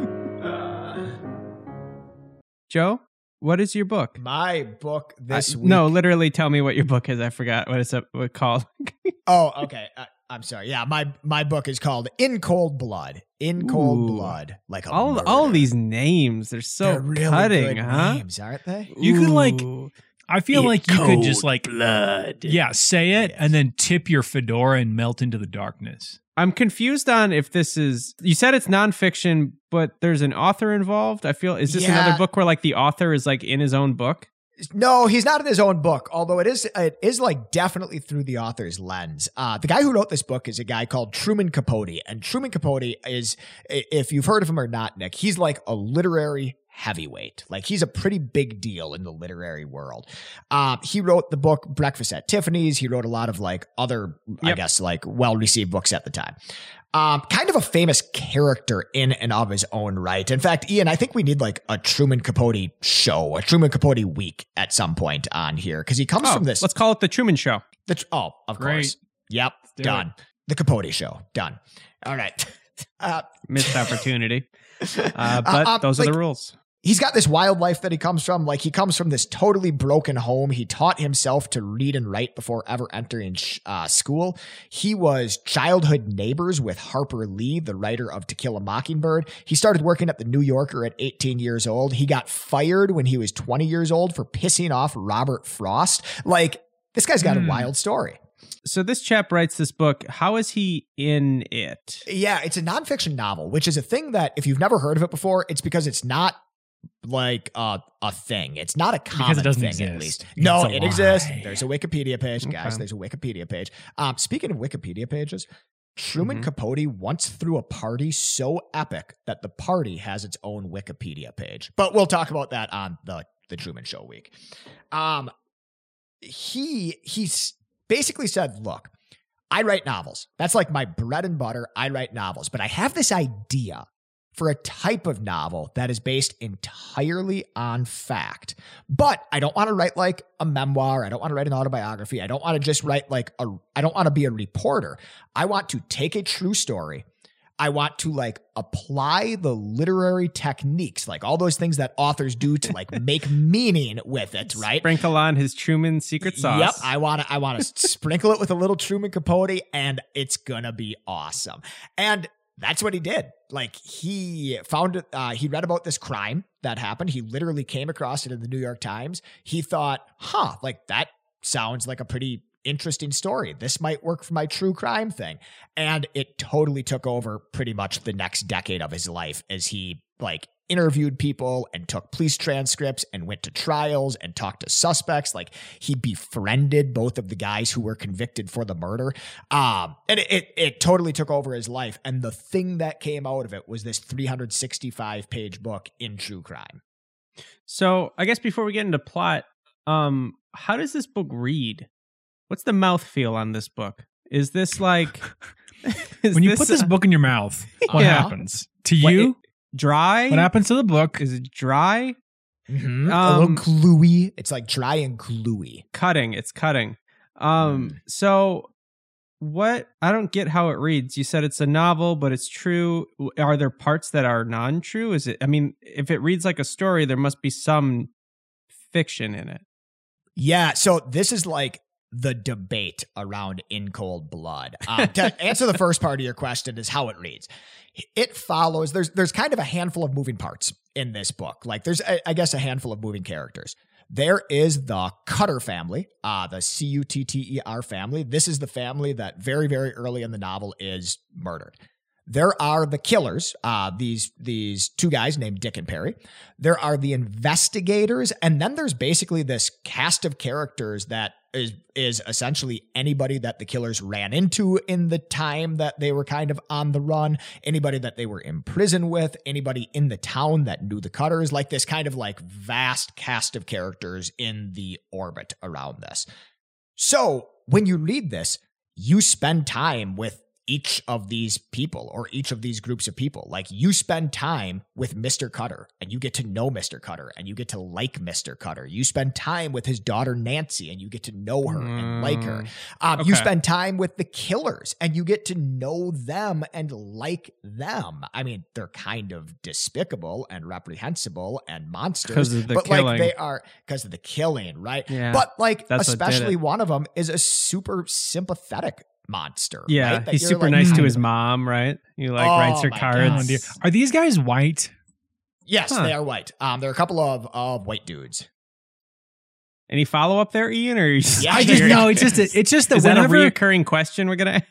Joe, what is your book? My book this week. No, literally tell me what your book is. I forgot what it's called. Oh, okay. I'm sorry. Yeah, my book is called In Cold Blood. In Cold Ooh. Blood. Like a all murder. these names, they're so They're really cutting, good huh? names, aren't they? You could, like- Ooh. I feel like you could just like blood. yeah, say it and then tip your fedora and melt into the darkness. I'm confused on if this is. You said it's nonfiction, but there's an author involved. I feel is this Yeah. another book where like the author is like in his own book? No, he's not in his own book, although it is like definitely through the author's lens. The guy who wrote this book is a guy called Truman Capote. And Truman Capote is, if you've heard of him or not, Nick, he's like a literary heavyweight. Like he's a pretty big deal in the literary world. He wrote the book Breakfast at Tiffany's. He wrote a lot of like other, I Yep. guess, like well-received books at the time. Kind of a famous character in and of his own right. In fact, Ian, I think we need like a Truman Capote show, a Truman Capote week at some point on here because he comes from this. Let's call it the Truman Show. Of Great. course. Yep. do Done. The Capote show. Done. All right. Missed opportunity. But those are like- the rules. he's got this wild life that he comes from. Like, he comes from this totally broken home. He taught himself to read and write before ever entering school. He was childhood neighbors with Harper Lee, the writer of To Kill a Mockingbird. He started working at the New Yorker at 18 years old. He got fired when he was 20 years old for pissing off Robert Frost. Like, this guy's got a wild story. So this chap writes this book. How is he in it? Yeah, it's a nonfiction novel, which is a thing that if you've never heard of it before, it's because it's not like a thing. It's not a common it doesn't thing, exist. at least. It's No, a it lie. exists. There's a Wikipedia page, guys. Okay. There's a Wikipedia page. Speaking of Wikipedia pages, Truman Capote once threw a party so epic that the party has its own Wikipedia page. But we'll talk about that on the Truman Show week. He's basically said, look, I write novels. That's like my bread and butter. I write novels, but I have this idea for a type of novel that is based entirely on fact. But I don't want to write like a memoir. I don't want to write an autobiography. I don't want to just write like I don't want to be a reporter. I want to take a true story. I want to like apply the literary techniques, like all those things that authors do to like make meaning with it, right? Sprinkle on his Truman secret sauce. Yep, I want to sprinkle it with a little Truman Capote, and it's gonna be awesome. And that's what he did. Like, he found he read about this crime that happened. He literally came across it in the New York Times. He thought, like that sounds like a pretty interesting story. This might work for my true crime thing. And it totally took over pretty much the next decade of his life as he like interviewed people and took police transcripts and went to trials and talked to suspects. Like, he befriended both of the guys who were convicted for the murder. And it totally took over his life. And the thing that came out of it was this 365-page book in true crime. So I guess before we get into plot, how does this book read? What's the mouthfeel on this book? Is this like When you put this book in your mouth, what Yeah. happens to you? dry? What happens to the book? Is it dry? A little gluey. It's like dry and gluey. Cutting. It's cutting. So what? I don't get how it reads. You said it's a novel, but it's true. Are there parts that are non-true? Is it? I mean, if it reads like a story, there must be some fiction in it. Yeah. So this is like the debate around In Cold Blood. To answer the first part of your question is how it reads. It follows, there's kind of a handful of moving parts in this book. Like, there's, I guess, a handful of moving characters. There is the Cutter family, the Cutter family. This is the family that very, very early in the novel is murdered. There are the killers, these two guys named Dick and Perry. There are the investigators, and then there's basically this cast of characters that is essentially anybody that the killers ran into in the time that they were kind of on the run, anybody that they were in prison with, anybody in the town that knew the Cutters, like this kind of like vast cast of characters in the orbit around this. So when you read this, you spend time with each of these people or each of these groups of people. Like, you spend time with Mr. Cutter and you get to know Mr. Cutter and you get to like Mr. Cutter. You spend time with his daughter Nancy and you get to know her and like her. You spend time with the killers and you get to know them and like them. I mean, they're kind of despicable and reprehensible and monsters, 'Cause of the but killing. like they are because of the killing, right? Yeah. But like, That's what did especially it. one of them is a super sympathetic monster. Yeah, right? That he's you're super like, nice to kind his of- mom, right? He like Oh writes her my cards. God. Oh, dear. Are these guys white? Yes, Huh. they are white. There are a couple of white dudes. Any follow up there, Ian? Or you just, Yeah, I just know it's just that is that a whenever reoccurring question we're gonna?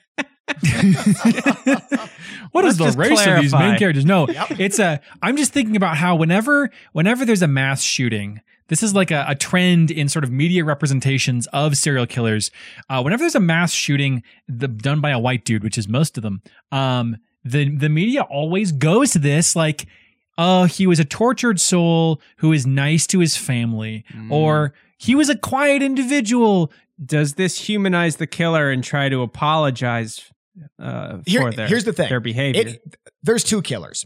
what is Let's the just race of these clarify. main characters? No, Yep. it's I'm just thinking about how whenever there's a mass shooting, this is like a trend in sort of media representations of serial killers. Whenever there's a mass shooting done by a white dude, which is most of them, the media always goes to this like, oh, he was a tortured soul who is nice to his family, or he was a quiet individual. Does this humanize the killer and try to apologize for Here's the thing. their behavior? There's two killers.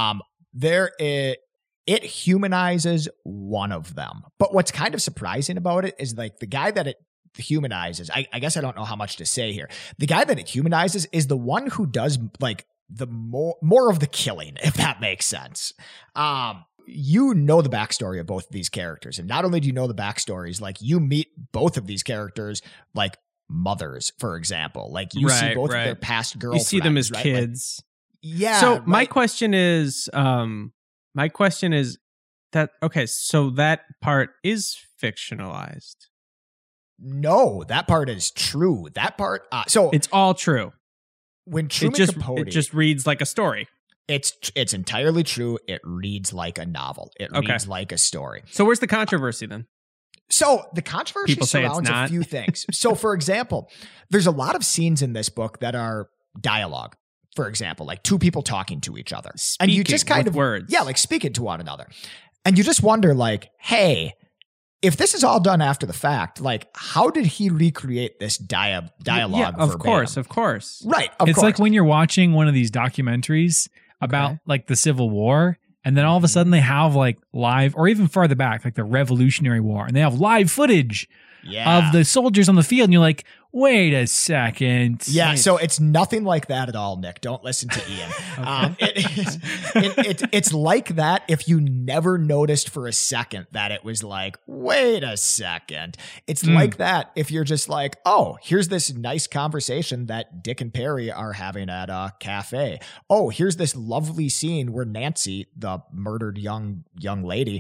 It humanizes one of them. But what's kind of surprising about it is like the guy that it humanizes, I guess I don't know how much to say here. The guy that it humanizes is the one who does like the more of the killing, if that makes sense. you know the backstory of both of these characters. And not only do you know the backstories, like you meet both of these characters, like mothers, for example. Like you see Right, both of right. their past You girlfriends. see them as right? kids. Like, yeah. So my right. question is that okay, so that part is fictionalized. No, that part is true. That part. So It's all true. when Truman It Capote, just reads like a story. it's entirely true. It reads like a novel. It Okay. reads like a story. So where's the controversy then? So the controversy People say it's surrounds a not. few things. So for example, there's a lot of scenes in this book that are dialogue. For example, like two people talking to each other. And you just Speaking kind with of words. Yeah, like speaking to one another. And you just wonder like, hey, if this is all done after the fact, like how did he recreate this dialogue Yeah, of verbatim? course. Right, of It's course. like when you're watching one of these documentaries about Okay. like the Civil War, and then all of a sudden they have like live, or even farther back, like the Revolutionary War, and they have live footage yeah. of the soldiers on the field, and you're like, wait a second. Yeah, so it's nothing like that at all, Nick. Don't listen to Ian. It's like that if you never noticed for a second that it was like, wait a second. It's like that if you're just like, oh, here's this nice conversation that Dick and Perry are having at a cafe. Oh, here's this lovely scene where Nancy, the murdered young lady,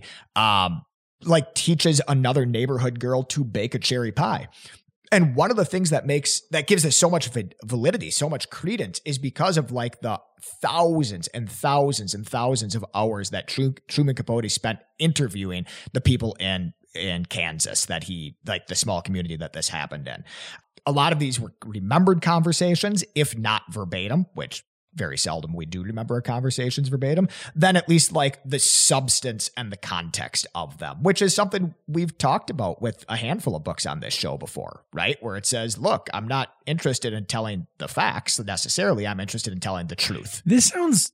like teaches another neighborhood girl to bake a cherry pie. And one of the things that gives this so much validity, so much credence, is because of like the thousands and thousands and thousands of hours that Truman Capote spent interviewing the people in Kansas that he, like the small community that this happened in. A lot of these were remembered conversations, if not verbatim, which very seldom we do remember our conversations verbatim, then at least like the substance and the context of them, which is something we've talked about with a handful of books on this show before, right? Where it says, look, I'm not interested in telling the facts necessarily. I'm interested in telling the truth. This sounds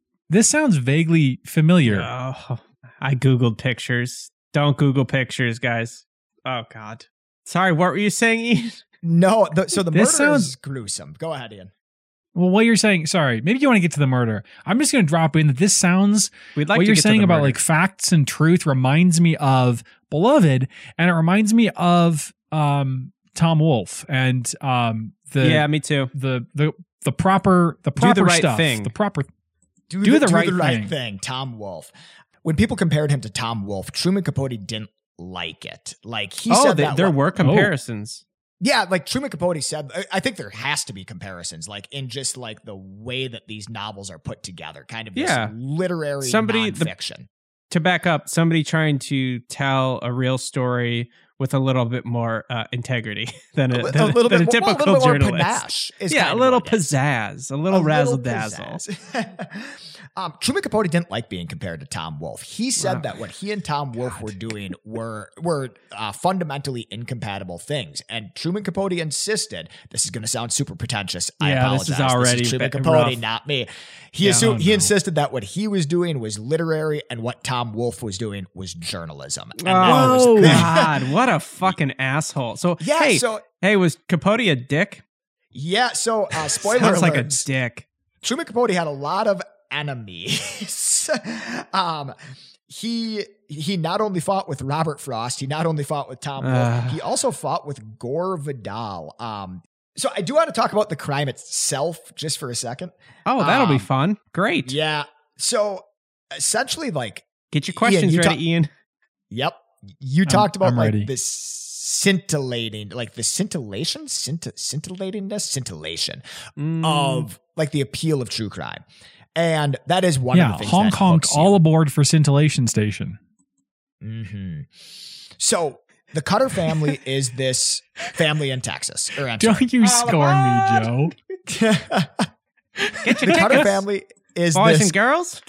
vaguely familiar. Oh, I Googled pictures. Don't Google pictures, guys. Oh, God. Sorry, what were you saying, Ian? No, so the murder This sounds- is gruesome. Go ahead, Ian. Well, what you're saying, sorry, maybe you want to get to the murder. I'm just going to drop in that this sounds, We'd like what to you're get to saying the about murder. like facts and truth reminds me of Beloved, and it reminds me of Tom Wolfe and Yeah, me too. the proper right stuff, thing. the proper Do the right thing. Tom Wolfe. When people compared him to Tom Wolfe, Truman Capote didn't like it. Like he said that there were comparisons. Yeah, like Truman Capote said, I think there has to be comparisons, like in just like the way that these novels are put together, kind of this literary nonfiction. To back up, somebody trying to tell a real story with a little bit more integrity than a typical bit more journalist. panache is Yeah, kind a of little what it is. pizzazz, a little razzle dazzle. pizzazz. Truman Capote didn't like being compared to Tom Wolfe. He said that what he and Tom Wolfe were doing were fundamentally incompatible things. And Truman Capote insisted, this is going to sound super pretentious. I Yeah, apologize. this is already Truman bit Capote, rough. not me. He insisted that what he was doing was literary and what Tom Wolfe was doing was journalism. And that was- Oh, God, what a fucking asshole. So, Yeah, hey, was Capote a dick? yeah, so spoiler Sounds like a alert. dick. Truman Capote had a lot of enemies. He not only fought with Robert Frost, he not only fought with Tom Wolfe, he also fought with Gore Vidal. So I do want to talk about the crime itself just for a second. Oh, that'll be fun. Great. Yeah. So essentially, like, Get your questions you ready, Ian. yep, you talked about I'm like ready. this scintillating, like the scintillation of like the appeal of true crime. And that is one of the things honk that honk, hooks you. all aboard for Scintillation Station. Mm-hmm. So the Cutter family is this family in Texas. Or I'm sorry. Don't you scorn me, Joe. Get your The Cutter tickets, family is boys this. and girls.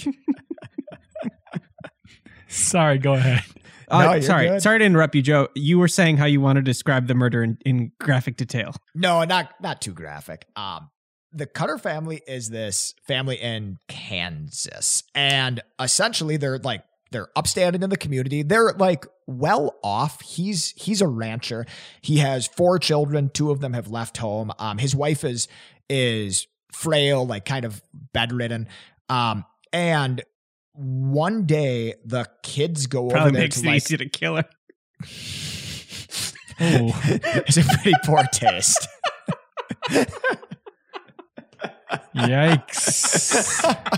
Sorry, go ahead. No, you're sorry good. to interrupt you, Joe. You were saying how you want to describe the murder in graphic detail. No, not too graphic. The Cutter family is this family in Kansas, and essentially they're upstanding in the community. They're like well off. He's a rancher. He has 4 children. 2 of them have left home. His wife is frail, like kind of bedridden. And one day the kids go Probably over there makes to it easy to kill her. Oh. It's a pretty poor taste. Yikes.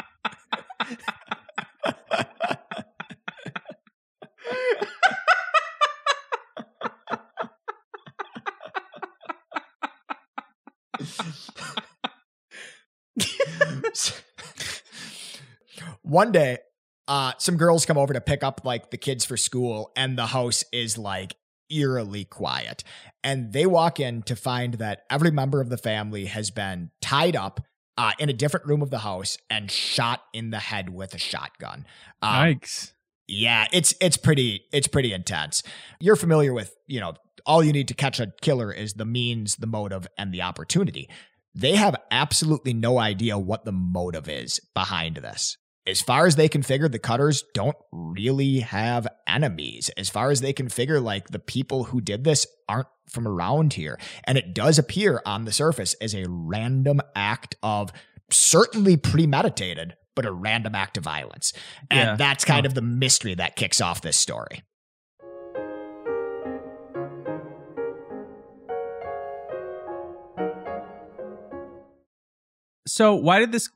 One day, some girls come over to pick up like the kids for school, and the house is like eerily quiet. And they walk in to find that every member of the family has been tied up in a different room of the house and shot in the head with a shotgun. Yikes. Yeah, it's pretty intense. You're familiar with, all you need to catch a killer is the means, the motive, and the opportunity. They have absolutely no idea what the motive is behind this. As far as they can figure, the Cutters don't really have enemies. As far as they can figure, like, the people who did this aren't from around here. And it does appear on the surface as a random act of certainly premeditated, but a random act of violence. And that's kind of the mystery that kicks off this story. So why did this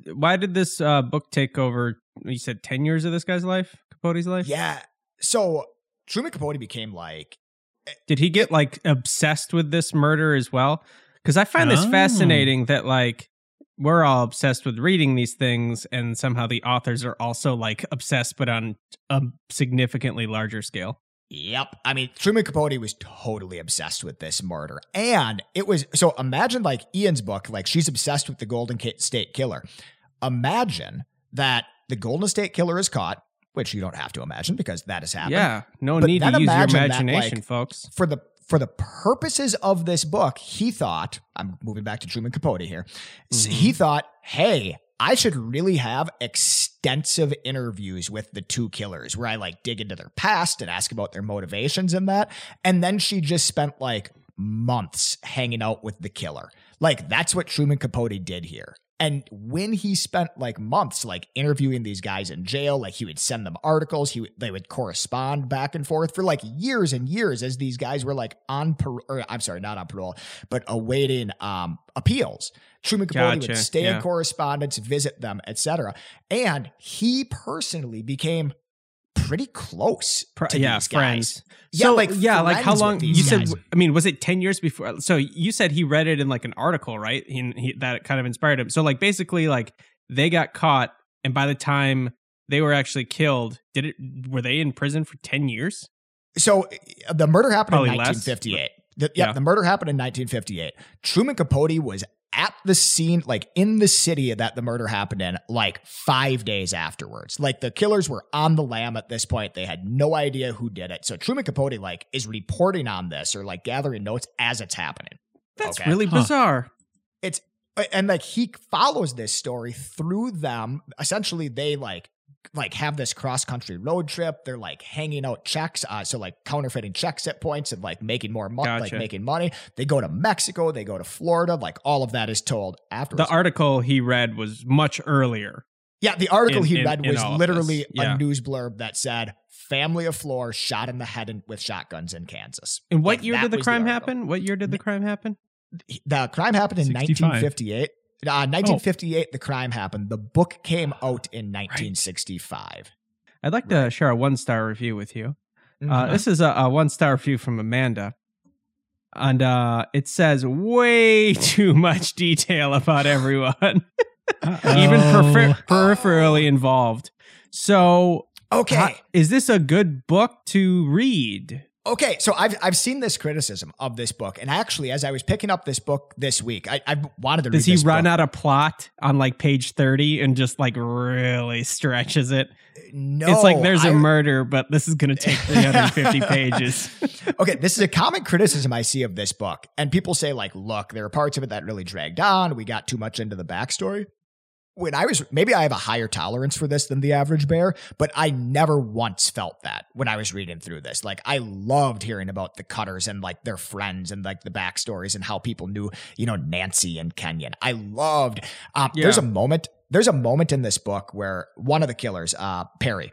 book take over? You said 10 years of this guy's life, Capote's life? Yeah. So Truman Capote became like... Did he get like obsessed with this murder as well? Because I find this fascinating that like we're all obsessed with reading these things, and somehow the authors are also like obsessed, but on a significantly larger scale. Yep. I mean, Truman Capote was totally obsessed with this murder. And it was, so imagine like Ian's book, like she's obsessed with the Golden State Killer. Imagine that the Golden State Killer is caught, which you don't have to imagine because that has happened. Yeah. No need to use your imagination, folks. For the purposes of this book, he thought, I'm moving back to Truman Capote here. He thought, hey, I should really have extensive interviews with the two killers where I like dig into their past and ask about their motivations and that. And then she just spent like months hanging out with the killer. Like that's what Truman Capote did here. And when he spent like months like interviewing these guys in jail, like he would send them articles, they would correspond back and forth for like years and years as these guys were like on parole, or I'm sorry, not on parole, but awaiting appeals. Truman Capote would stay in correspondence, visit them, etc. And he personally became pretty close to these friends. guys. Like how long you guys. said? I mean, was it 10 years before? So you said he read it in like an article, right? That kind of inspired him. So like basically, like they got caught, and by the time they were actually killed, were they in prison for 10 years? So the murder happened Probably in 1958. The murder happened in 1958. Truman Capote was at the scene, like in the city that the murder happened in, like 5 days afterwards. Like the killers were on the lam at this point. They had no idea who did it. So Truman Capote like is reporting on this or like gathering notes as it's happening. That's really bizarre. And like he follows this story through them. Essentially, they like have this cross-country road trip. They're like hanging out checks. So like counterfeiting checks at points and like making more money, like making money. They go to Mexico, they go to Florida, like all of that is told afterwards. The article he read was much earlier. Yeah. The article he read was literally a news blurb that said family of Floor shot in the head with shotguns in Kansas. And what year did the crime happen? What year did the crime happen? The crime happened in 65. 1958. 1958, the crime happened. The book came out in 1965. I'd like to share a 1-star review with you. This is a 1-star review from Amanda. And it says way too much detail about everyone, even peripherally involved. So, okay, is this a good book to read? Okay, so I've seen this criticism of this book, and actually, as I was picking up this book this week, I wanted to read this book. Does he run out of plot on like page 30 and just like really stretches it? No. It's like there's a murder, but this is going to take 350 pages. Okay, this is a common criticism I see of this book, and people say like, look, there are parts of it that really dragged on. We got too much into the backstory. Maybe I have a higher tolerance for this than the average bear, but I never once felt that when I was reading through this. Like I loved hearing about the Cutters and like their friends and like the backstories and how people knew, Nancy and Kenyon. I loved, there's a moment there's a moment in this book where one of the killers, Perry,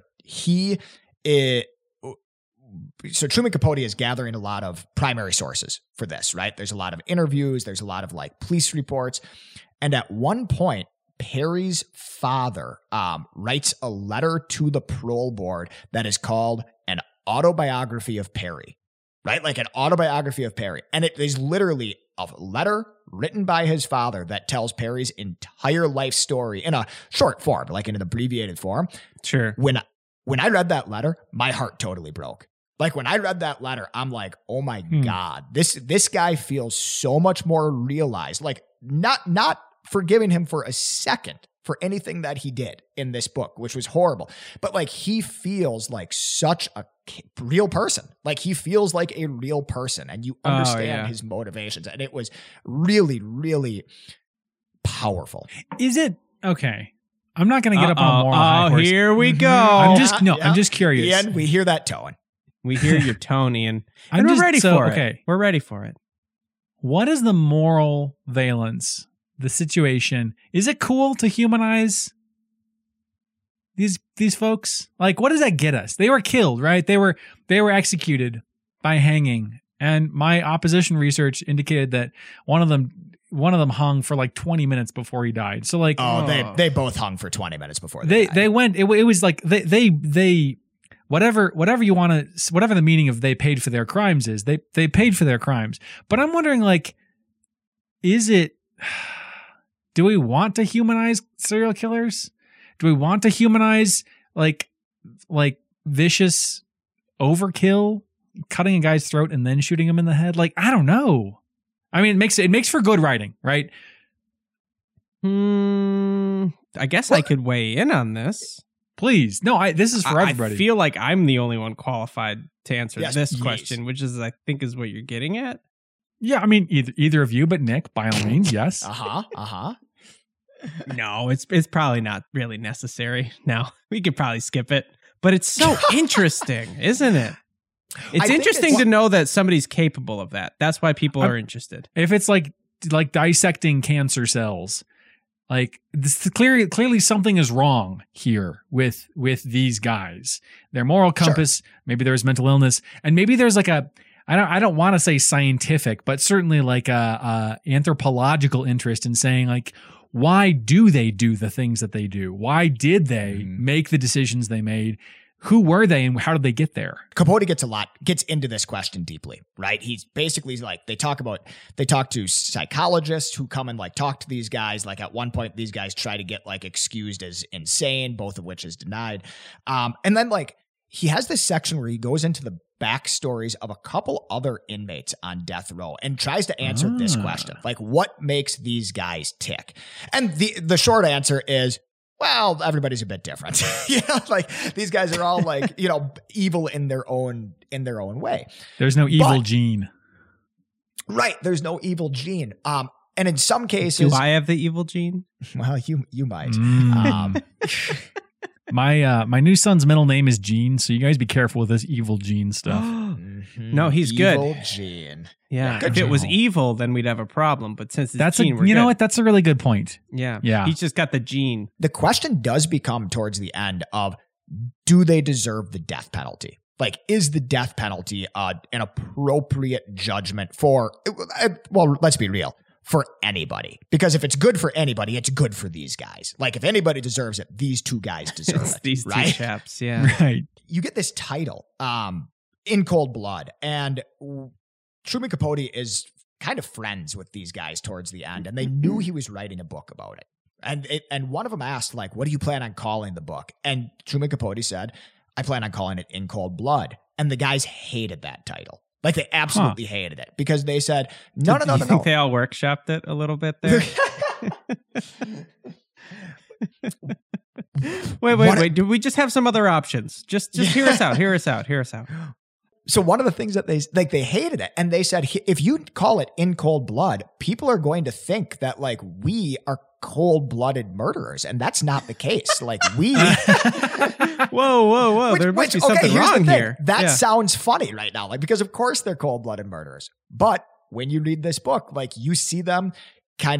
so Truman Capote is gathering a lot of primary sources for this, right? There's a lot of interviews. There's a lot of like police reports. And at one point, Perry's father writes a letter to the parole board that is called an autobiography of Perry, right? Like an autobiography of Perry. And it is literally a letter written by his father that tells Perry's entire life story in a short form, like in an abbreviated form. Sure. When I read that letter, my heart totally broke. Like when I read that letter, I'm like, oh my God, this guy feels so much more realized. Like not forgiving him for a second for anything that he did in this book, which was horrible. But like he feels like such a real person. Like he feels like a real person, and you understand his motivations. And it was really, really powerful. Is it okay? I'm not going to get up on a moral high horse. Here we go. I'm just curious. Ian, we hear that tone. We hear your tone, Ian. And we're ready for it. Okay. We're ready for it. What is the moral valence? The situation? Is it cool to humanize these folks? Like, what does that get us? They were killed, right? They were executed by hanging. And my opposition research indicated that one of them hung for like 20 minutes before he died. So like, they both hung for 20 minutes before they went. It was like they whatever you want to, whatever the meaning of they paid for their crimes is, they paid for their crimes. But I'm wondering, like, do we want to humanize serial killers? Do we want to humanize like vicious overkill, cutting a guy's throat and then shooting him in the head? Like, I don't know. I mean, it makes for good writing, right? I guess I could weigh in on this. Please. No, this is for everybody. I feel like I'm the only one qualified to answer this question, which is, I think, is what you're getting at. Yeah, I mean, either of you, but Nick, by all means, yes. No, it's probably not really necessary. No, we could probably skip it. But it's so interesting, isn't it? It's interesting to know that somebody's capable of that. That's why people are interested. If it's like dissecting cancer cells, like this, clearly something is wrong here with these guys. Their moral compass, maybe there's mental illness, and maybe there's like I don't want to say scientific, but certainly like a anthropological interest in saying, like, why do they do the things that they do? Why did they make the decisions they made? Who were they and how did they get there? Capote gets into this question deeply, right? He's basically like, they talk to psychologists who come and like talk to these guys. Like at one point, these guys try to get like excused as insane, both of which is denied. And then like he has this section where he goes into the backstories of a couple other inmates on death row and tries to answer this question. Like, what makes these guys tick? And the short answer is, well, everybody's a bit different. Like these guys are all like, evil in their own way. There's no evil gene. Right. There's no evil gene. And in some cases, do I have the evil gene? Well, you might. My new son's middle name is Gene, so you guys be careful with this evil gene stuff. No, he's evil good. Gene. Yeah. If it was evil, then we'd have a problem. But since it's Gene, we're you know good. what? That's a really good point. Yeah. Yeah. He's just got the gene. The question does become towards the end of, do they deserve the death penalty? Like, is the death penalty an appropriate judgment for, well, let's be real, for anybody? Because if it's good for anybody, it's good for these guys. Like, if anybody deserves it, these two guys deserve it. These right? two chaps, yeah. Right. You get this title, In Cold Blood, and Truman Capote is kind of friends with these guys towards the end, and they knew he was writing a book about it. And one of them asked, like, what do you plan on calling the book? And Truman Capote said, I plan on calling it In Cold Blood. And the guys hated that title. Like, they absolutely hated it because they said, no. Do you think they all workshopped it a little bit there? Wait. Do we just have some other options? Just hear us out. So one of the things that they hated it, and they said, if you call it In Cold Blood, people are going to think that like we are cold-blooded murderers, and that's not the case. Like we, whoa, there must be something wrong here. That sounds funny right now, like because of course they're cold-blooded murderers. But when you read this book, like you see them kind of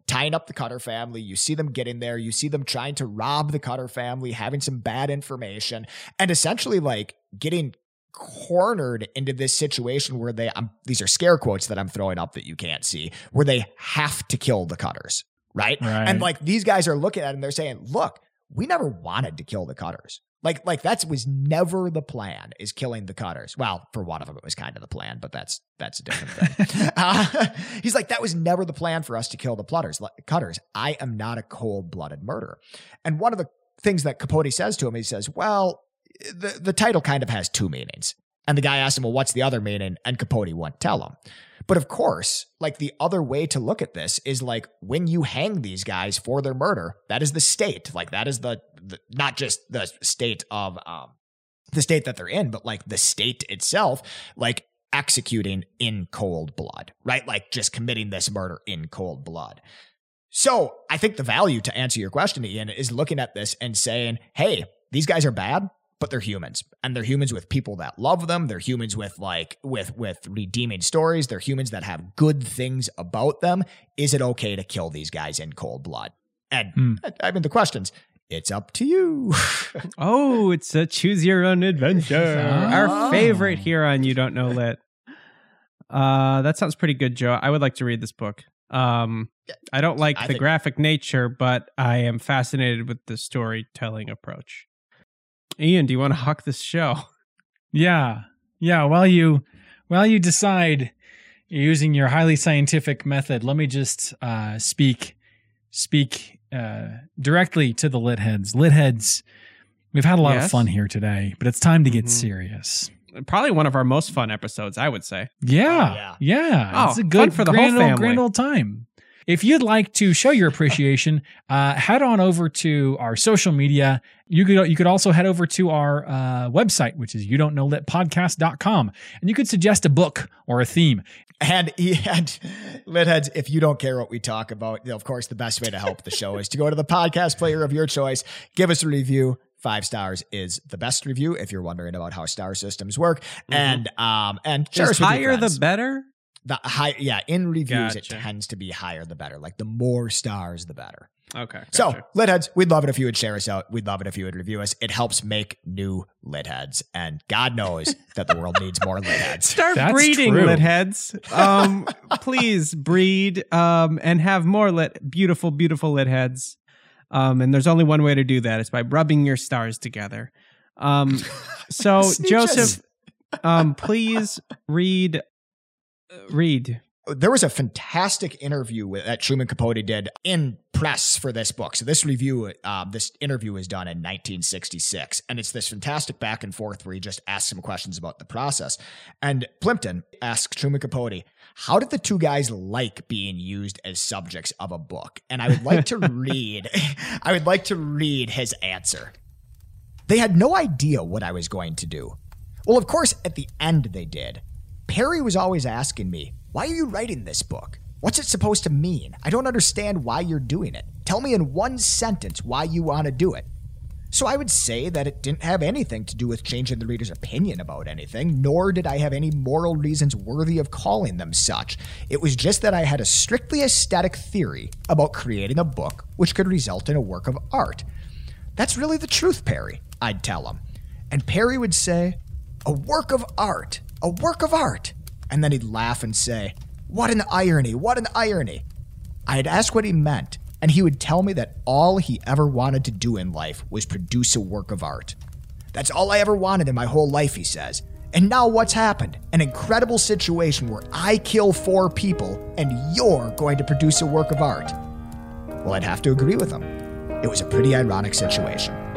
tying up the Cutter family. You see them getting there. You see them trying to rob the Cutter family, having some bad information, and essentially like getting cornered into this situation where these are scare quotes that I'm throwing up that you can't see, where they have to kill the Cutters, right? And like these guys are looking at it and they're saying, look, we never wanted to kill the Cutters. Like that was never the plan, is killing the Cutters. Well, for one of them, it was kind of the plan, but that's a different thing. He's like, that was never the plan for us to kill the Cutters. I am not a cold-blooded murderer. And one of the things that Capote says to him, he says, well, the title kind of has two meanings. And the guy asked him, well, what's the other meaning? And Capote won't tell him. But of course, like the other way to look at this is like when you hang these guys for their murder, that is the state. Like that is the not just the state of the state that they're in, but like the state itself, like executing in cold blood, right? Like just committing this murder in cold blood. So I think the value, to answer your question, Ian, is looking at this and saying, hey, these guys are bad, but they're humans, and they're humans with people that love them. They're humans with with redeeming stories. They're humans that have good things about them. Is it okay to kill these guys in cold blood? And I mean, the questions, it's up to you. Oh, it's a choose your own adventure. Our favorite here on You Don't Know Lit. That sounds pretty good, Joe. I would like to read this book. I don't like the graphic nature, but I am fascinated with the storytelling approach. Ian, do you want to hawk this show? Yeah. While you decide you're using your highly scientific method, let me just speak directly to the lit heads. Lit heads, we've had a lot of fun here today, but it's time to get serious. Probably one of our most fun episodes, I would say. Yeah. It's a good fun for the whole family. Grand old time. If you'd like to show your appreciation, head on over to our social media. You could also head over to our website, which is youdon'tknowlitpodcast.com, and you could suggest a book or a theme. And Litheads, if you don't care what we talk about, of course, the best way to help the show is to go to the podcast player of your choice, give us a review. 5 stars is the best review if you're wondering about how star systems work. And share us with higher your friends. the better? The high, in reviews, It tends to be higher the better. Like the more stars, the better. Okay. Gotcha. So, Litheads, we'd love it if you would share us out. We'd love it if you would review us. It helps make new Litheads. And God knows that the world needs more Litheads. Start breeding Litheads. Please breed and have more beautiful, beautiful Litheads. And there's only one way to do that. It's by rubbing your stars together. So, Joseph, please read. There was a fantastic interview that Truman Capote did in press for this book. So this interview was done in 1966, and it's this fantastic back and forth where he just asks some questions about the process. And Plimpton asks Truman Capote, how did the two guys like being used as subjects of a book? And I would like to read his answer. They had no idea what I was going to do. Well, of course, at the end they did. Perry was always asking me, why are you writing this book? What's it supposed to mean? I don't understand why you're doing it. Tell me in one sentence why you want to do it. So I would say that it didn't have anything to do with changing the reader's opinion about anything, nor did I have any moral reasons worthy of calling them such. It was just that I had a strictly aesthetic theory about creating a book which could result in a work of art. That's really the truth, Perry, I'd tell him. And Perry would say, a work of art. A work of art. And then he'd laugh and say, what an irony, what an irony. I'd ask what he meant, and he would tell me that all he ever wanted to do in life was produce a work of art. That's all I ever wanted in my whole life, he says. And now what's happened? An incredible situation where I kill 4 people, and you're going to produce a work of art. Well, I'd have to agree with him. It was a pretty ironic situation.